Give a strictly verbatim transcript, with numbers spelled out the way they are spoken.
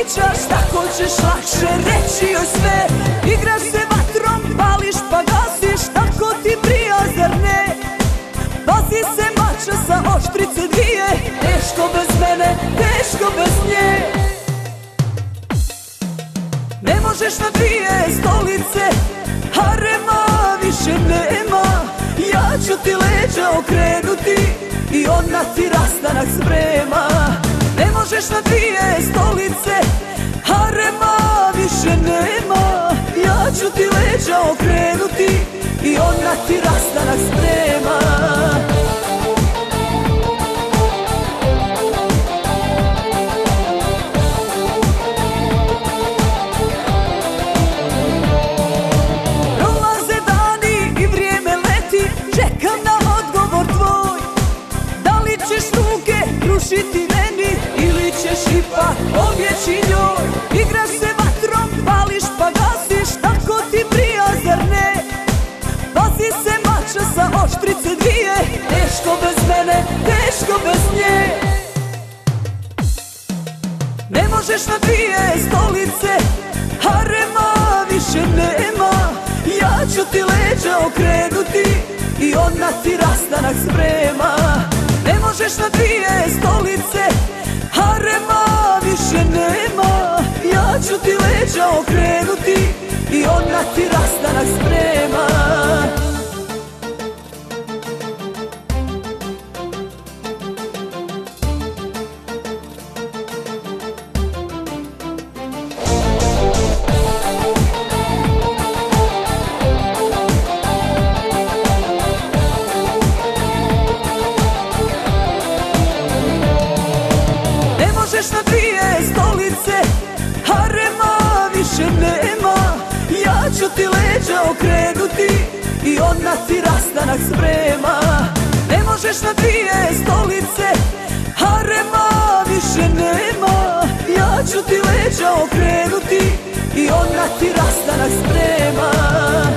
pričaš, tako ćeš lakše reći joj sve. Igraš se vatrom, pališ pa gasiš, tako ti prija, zar ne? Pazi se mača sa oštrice dvije, teško bez mene, teško bez nje. Ne možeš na dvije stolice, harema više nema. Ja ću ti leđa okrenuti i ona ti rastanak sprema. Ne možeš na dvije stolice, harema više nema. Ja ću ti leđa okrenuti i ona ti rastanak sprema. Prolaze dani i vrijeme leti, čekam na odgovor tvoj. Da li ćeš ruke pružiti meni ili ćeš ipak pobjeći njoj? Igraš se vatrom, pališ pa gasiš, tako ti prija, zar ne? Pazi se mača sa oštrice dvije, teško bez mene, teško bez nje. Ne možeš na dvije stolice, harema više nema. Ja ću ti leđa okrenuti i ona ti rastanak sprema. Ne možeš na dvije stolice, harema više nema. Ja ću ti leđa okrenuti i ona ti rastanak sprema. Na dvije stolice, harema više nema. Ja ću ti leđa okrenuti i ona ti rastanak sprema. Ne možeš na dvije stolice, harema više nema. Ja ću ti leđa okrenuti i ona ti rastanak sprema.